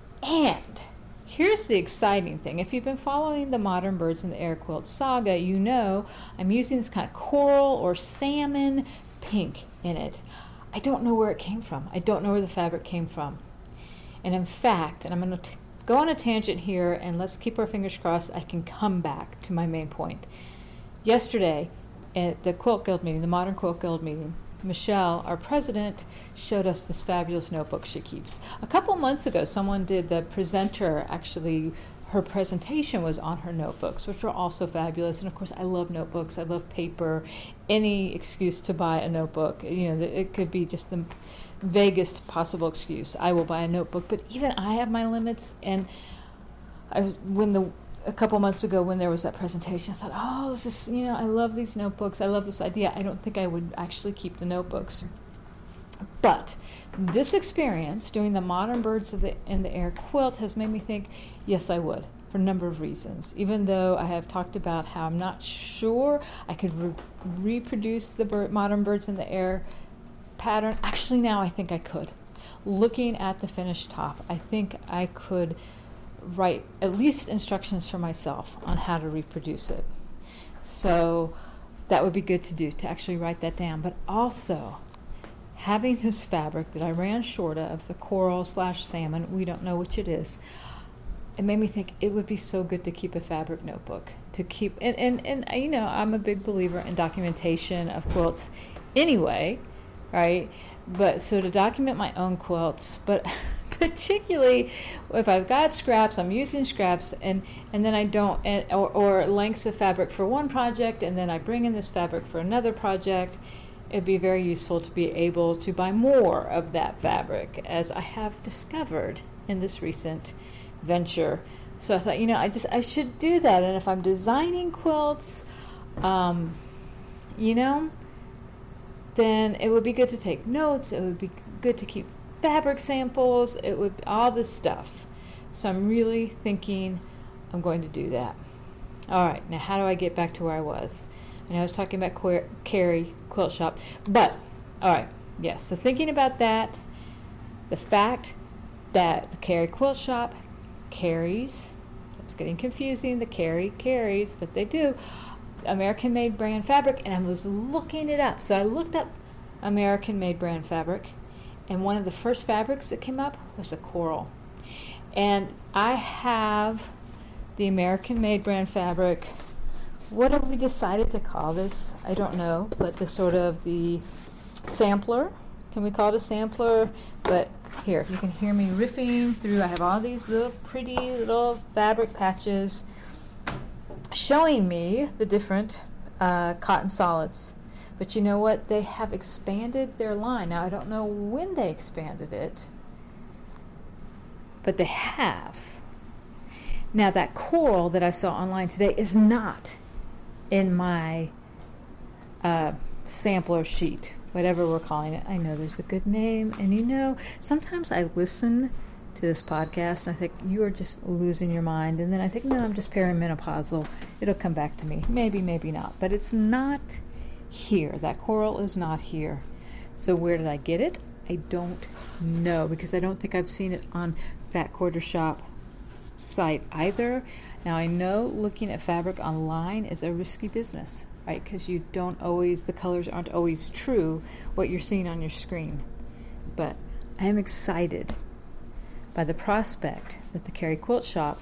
and here's the exciting thing. If you've been following the Modern Birds in the Air Quilt saga, you know I'm using this kind of coral or salmon pink in it. I don't know where it came from. I don't know where the fabric came from. And in fact, and I'm going to go on a tangent here, and let's keep our fingers crossed I can come back to my main point. Yesterday, at the Quilt Guild meeting, the Modern Quilt Guild meeting, Michelle, our president, showed us this fabulous notebook she keeps. A couple months ago, someone did, the presenter actually, her presentation was on her notebooks, which are also fabulous. And of course, I love notebooks. I love paper. Any excuse to buy a notebook. You know, it could be just the vaguest possible excuse. I will buy a notebook, but even I have my limits. And I was when the a couple months ago when there was that presentation, I thought, oh, this is, you know, I love these notebooks. I love this idea. I don't think I would actually keep the notebooks. But this experience doing the Modern Birds of the, in the Air quilt has made me think, yes, I would, for a number of reasons. Even though I have talked about how I'm not sure I could re- reproduce the bird, Modern Birds in the Air pattern. Actually, now I think I could. Looking at the finished top, I think I could write at least instructions for myself on how to reproduce it. So that would be good to do, to actually write that down. But also, having this fabric that I ran short of, the coral slash salmon, we don't know which it is, it made me think it would be so good to keep a fabric notebook. To keep, and, and, and you know, I'm a big believer in documentation of quilts anyway, right? But so to document my own quilts, but particularly if I've got scraps, I'm using scraps, and, and then I don't, and, or, or lengths of fabric for one project, and then I bring in this fabric for another project, it'd be very useful to be able to buy more of that fabric, as I have discovered in this recent venture. So I thought, you know, I just I should do that. And if I'm designing quilts, um, you know, then it would be good to take notes. It would be good to keep fabric samples. It would be all this stuff. So I'm really thinking I'm going to do that. All right, now how do I get back to where I was? I know I was talking about Qu- Carrie Quilt Shop, but all right, yes. So thinking about that, the fact that the Carrie Quilt Shop carries, it's getting confusing, the Carrie carries, but they do, American-made brand fabric, and I was looking it up. So I looked up American-made brand fabric, and one of the first fabrics that came up was a coral. And I have the American-made brand fabric. What have we decided to call this? I don't know, but the sort of the sampler. Can we call it a sampler? But here, you can hear me riffing through. I have all these little pretty little fabric patches showing me the different uh, cotton solids. But you know what? They have expanded their line. Now, I don't know when they expanded it, but they have. Now, that coral that I saw online today is not in my uh, sampler sheet. whatever we're calling it. I know there's a good name. And you know, sometimes I listen to this podcast and I think you are just losing your mind. And then I think, no, I'm just perimenopausal. It'll come back to me. Maybe, maybe not. But it's not here. That coral is not here. So where did I get it? I don't know, because I don't think I've seen it on Fat Quarter Shop site either. Now I know looking at fabric online is a risky business, right? Because you don't always, the colors aren't always true what you're seeing on your screen. But I am excited by the prospect that the Carrie Quilt Shop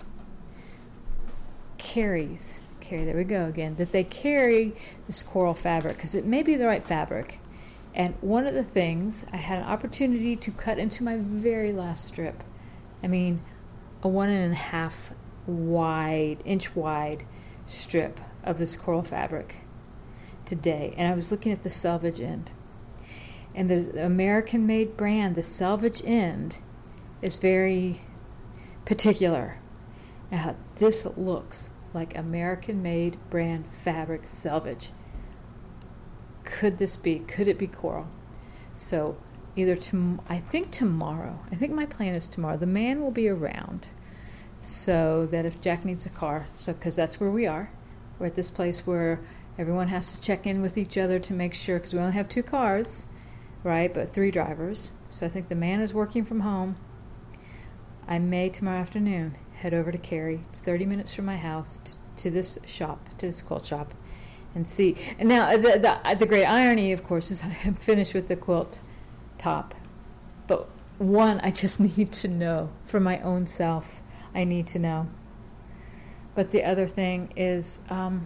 carries, carry, there we go again, that they carry this coral fabric, because it may be the right fabric. And one of the things, I had an opportunity to cut into my very last strip. I mean, a one and a half wide, inch wide strip of this coral fabric today. And I was looking at the selvage end. And there's an American-made brand. The selvage end is very particular. Now, this looks like American-made brand fabric selvage. Could this be? Could it be coral? So either tom- I think tomorrow, I think my plan is tomorrow, the man will be around, so that if Jack needs a car, so because that's where we are. We're at this place where everyone has to check in with each other to make sure, because we only have two cars, right, but three drivers. So I think the man is working from home. I may tomorrow afternoon head over to Carrie. It's thirty minutes from my house t- to this shop, to this quilt shop, and see. And now the, the the great irony, of course, is I'm finished with the quilt top. But one, I just need to know for my own self. I need to know. But the other thing is, um,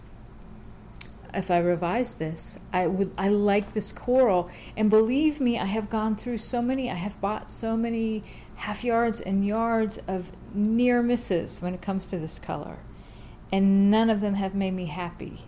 if I revise this, I would. I like this coral, and believe me, I have gone through so many. I have bought so many half yards and yards of near misses when it comes to this color, and none of them have made me happy.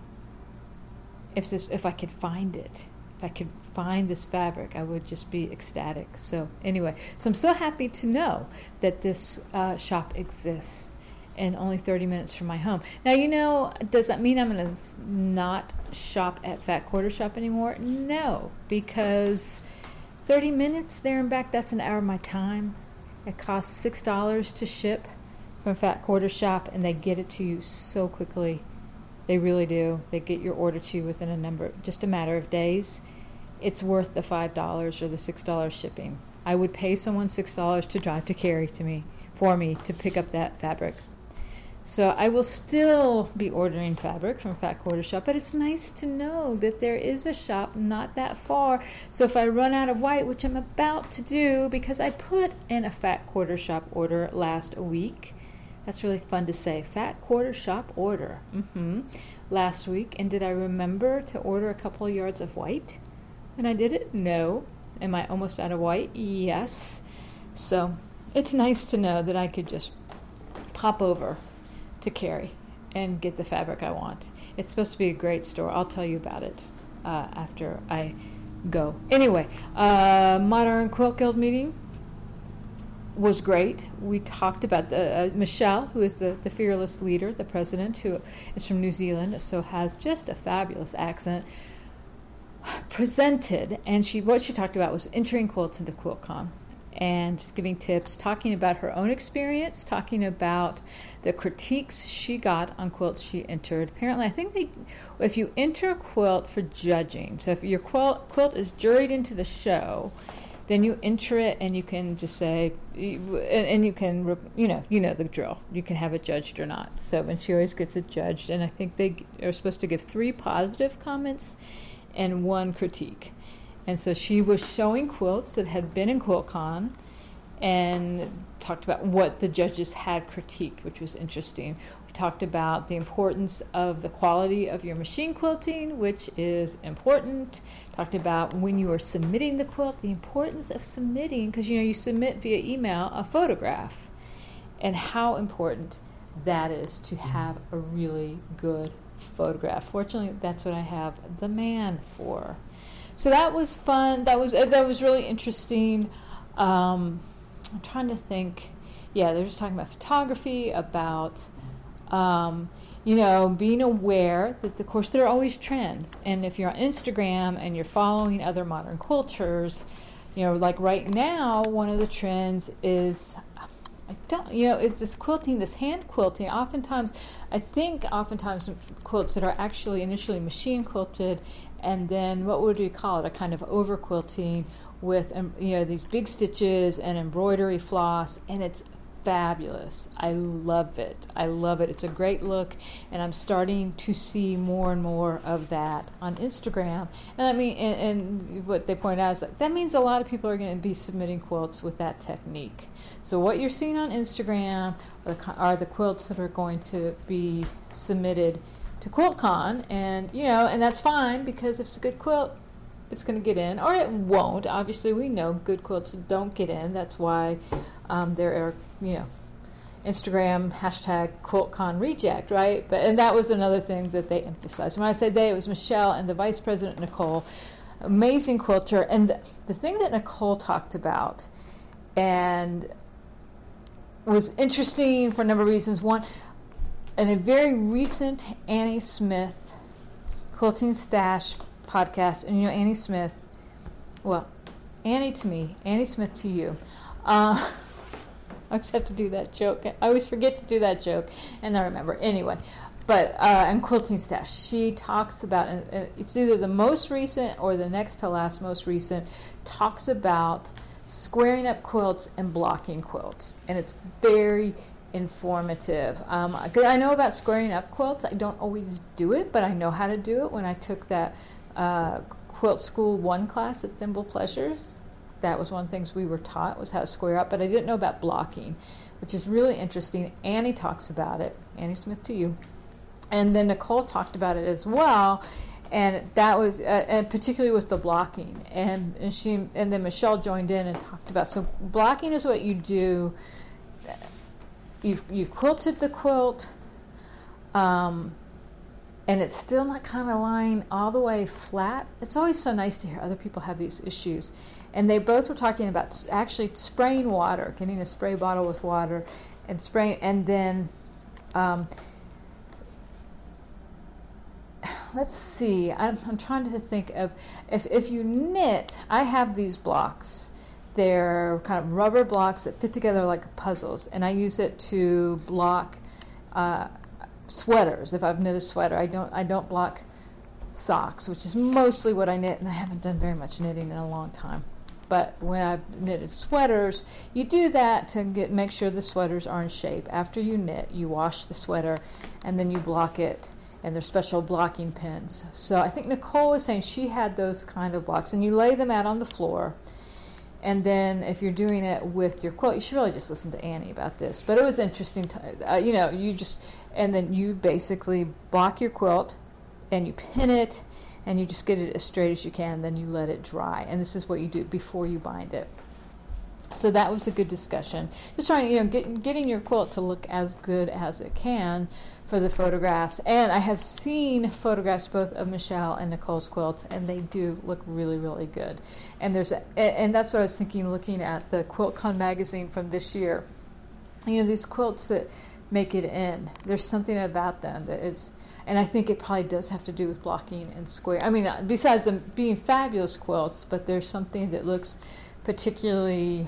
If this, if I could find it, if I could find this fabric, I would just be ecstatic. So anyway, so I'm so happy to know that this uh, shop exists, and only thirty minutes from my home. Now, you know, does that mean I'm going to not shop at Fat Quarter Shop anymore? No, because thirty minutes there and back, that's an hour of my time. It costs six dollars to ship from Fat Quarter Shop, and they get it to you so quickly. They really do. They get your order to you within a number, just a matter of days. It's worth the five dollars or the six dollars shipping. I would pay someone six dollars to drive to Carrie to me, for me, to pick up that fabric. So I will still be ordering fabric from Fat Quarter Shop, but it's nice to know that there is a shop not that far. So if I run out of white, which I'm about to do, because I put in a Fat Quarter Shop order last week. That's really fun to say. Fat Quarter Shop order. Mm-hmm. Last week. And did I remember to order a couple of yards of white when I did it? No. Am I almost out of white? Yes. So it's nice to know that I could just pop over to Carrie and get the fabric I want. It's supposed to be a great store. I'll tell you about it uh, after I go. Anyway, uh, Modern Quilt Guild meeting was great. We talked about the uh, Michelle, who is the, the fearless leader, the president, who is from New Zealand, so has just a fabulous accent, presented, and she what she talked about was entering quilts into QuiltCon, and just giving tips, talking about her own experience, talking about the critiques she got on quilts she entered. Apparently, I think they, if you enter a quilt for judging, so if your quilt, quilt is juried into the show, then you enter it and you can just say, and you can, you know, you know the drill. You can have it judged or not. So, and she always gets it judged, and I think they are supposed to give three positive comments and one critique. And so she was showing quilts that had been in QuiltCon and talked about what the judges had critiqued, which was interesting. We talked about the importance of the quality of your machine quilting, which is important. Talked about when you are submitting the quilt, the importance of submitting, because you know you submit via email a photograph, and how important that is to have a really good photograph. Fortunately, that's what I have the man for. So that was fun. That was uh, that was really interesting. Um, I'm trying to think. Yeah, they were just talking about photography, about um, you know, being aware that, of course, there are always trends. And if you're on Instagram and you're following other modern quilters, you know, like right now, one of the trends is, I don't, you know, is this quilting, this hand quilting. Oftentimes, I think oftentimes quilts that are actually initially machine quilted, and then what would we call it? A kind of over quilting with, um, you know, these big stitches and embroidery floss, and it's fabulous. I love it. I love it. It's a great look, and I'm starting to see more and more of that on Instagram. And I mean, and, and what they point out is that that means a lot of people are going to be submitting quilts with that technique. So what you're seeing on Instagram are the, are the quilts that are going to be submitted to QuiltCon, and you know, and that's fine, because if it's a good quilt, it's going to get in, or it won't. Obviously, we know good quilts don't get in. That's why um, there are, you know, Instagram hashtag QuiltCon reject, right? But and that was another thing that they emphasized. When I say they, it was Michelle and the vice president Nicole, amazing quilter. And the, the thing that Nicole talked about, and was interesting for a number of reasons. One, in a very recent Annie Smith Quilting Stash podcast, and you know Annie Smith, well, Annie to me, Annie Smith to you. Uh, I always have to do that joke. I always forget to do that joke, and I remember. Anyway, but uh, in Quilting Stash, she talks about, and it's either the most recent or the next to last most recent, talks about squaring up quilts and blocking quilts, and it's very informative. Um, I know about squaring up quilts. I don't always do it, but I know how to do it. When I took that uh, Quilt School one class at Thimble Pleasures, that was one of the things we were taught, was how to square up, but I didn't know about blocking, which is really interesting. Annie talks about it, Annie Smith to you, and then Nicole talked about it as well, and that was, uh, and particularly with the blocking, and, and she, and then Michelle joined in and talked about, so blocking is what you do. You've you've quilted the quilt, um, and it's still not kind of lying all the way flat. It's always so nice to hear other people have these issues. And they both were talking about actually spraying water, getting a spray bottle with water, and spraying, and then, um, let's see, I'm, I'm trying to think of, if, if you knit, I have these blocks. They're kind of rubber blocks that fit together like puzzles, and I use it to block uh, sweaters. If I've knit a sweater, I don't I don't block socks, which is mostly what I knit, and I haven't done very much knitting in a long time. But when I've knitted sweaters, you do that to get make sure the sweaters are in shape. After you knit, you wash the sweater, and then you block it, and there's special blocking pins. So I think Nicole was saying she had those kind of blocks, and you lay them out on the floor. And then if you're doing it with your quilt, you should really just listen to Annie about this. But it was interesting, to, uh, you know, you just, and then you basically block your quilt, and you pin it, and you just get it as straight as you can, then you let it dry. And this is what you do before you bind it. So that was a good discussion. Just trying, you know, get, getting your quilt to look as good as it can for the photographs. And I have seen photographs both of Michelle and Nicole's quilts, and they do look really, really good. And there's a, and that's what I was thinking looking at the QuiltCon magazine from this year. You know, these quilts that make it in, there's something about them that it's, and I think it probably does have to do with blocking and square. I mean, besides them being fabulous quilts, but there's something that looks particularly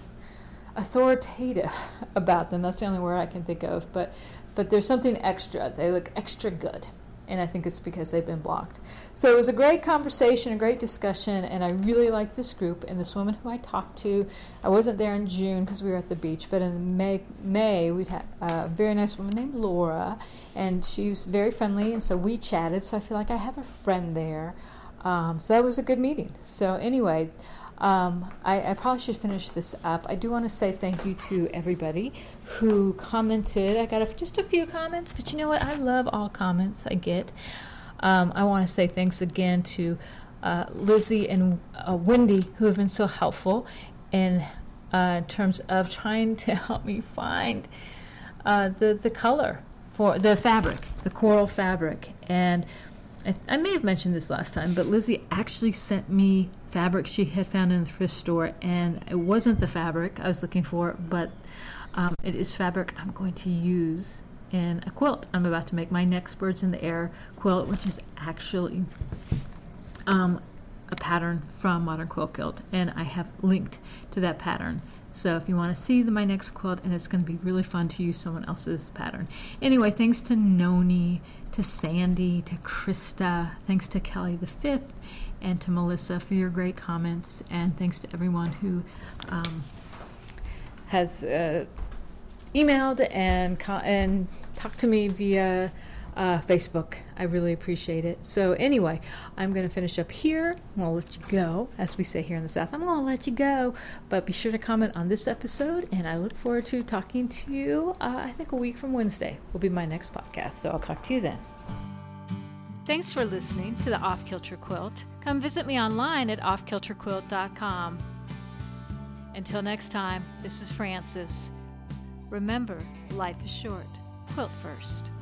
authoritative about them. That's the only word I can think of, but but there's something extra. They look extra good, and I think it's because they've been blocked. So it was a great conversation, a great discussion, and I really liked this group and this woman who I talked to. I wasn't there in June because we were at the beach, but in May, May we had a very nice woman named Laura, and she was very friendly, and so we chatted, so I feel like I have a friend there. Um, so that was a good meeting. So anyway, Um, I, I probably should finish this up. I do want to say thank you to everybody who commented. I got a, just a few comments, but you know what? I love all comments I get. Um, I want to say thanks again to uh, Lizzie and uh, Wendy, who have been so helpful in, uh, in terms of trying to help me find uh, the, the color for the fabric, the coral fabric. And I, I may have mentioned this last time, but Lizzie actually sent me fabric she had found in the thrift store, and it wasn't the fabric I was looking for, but um, it is fabric I'm going to use in a quilt. I'm about to make my next Birds in the Air quilt, which is actually um, a pattern from Modern Quilt Guild, and I have linked to that pattern. So if you want to see the, my next quilt, and it's going to be really fun to use someone else's pattern. Anyway, thanks to Noni, to Sandy, to Krista, thanks to Kelly the Fifth, and to Melissa for your great comments, and thanks to everyone who um, has uh, emailed and co- and talked to me via uh, Facebook. I really appreciate it. So anyway, I'm going to finish up here. I'm going to let you go, as we say here in the South. I'm going to let you go, but be sure to comment on this episode, and I look forward to talking to you, uh, I think a week from Wednesday will be my next podcast, so I'll talk to you then. Thanks for listening to the Off Kilter Quilt. Come visit me online at off kilter quilt dot com. Until next time, this is Frances. Remember, life is short. Quilt first.